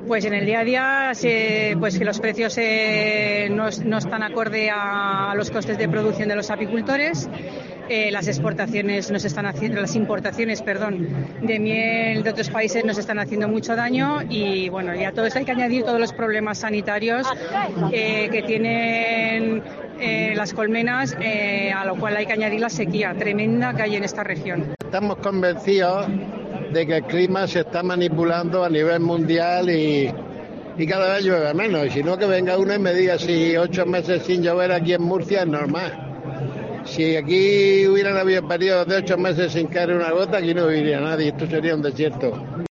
Pues en el día a día, pues que los precios no están acorde a los costes de producción de los apicultores. Las importaciones, de miel de otros países nos están haciendo mucho daño y bueno, y a todo esto hay que añadir todos los problemas sanitarios que tienen las colmenas, a lo cual hay que añadir la sequía tremenda que hay en esta región. Estamos convencidos de que el clima se está manipulando a nivel mundial y cada vez llueve menos. Y si no, que venga uno y me diga si 8 meses sin llover aquí en Murcia es normal. Si aquí hubieran habido periodos de 8 meses sin caer una gota, aquí no viviría nadie, esto sería un desierto.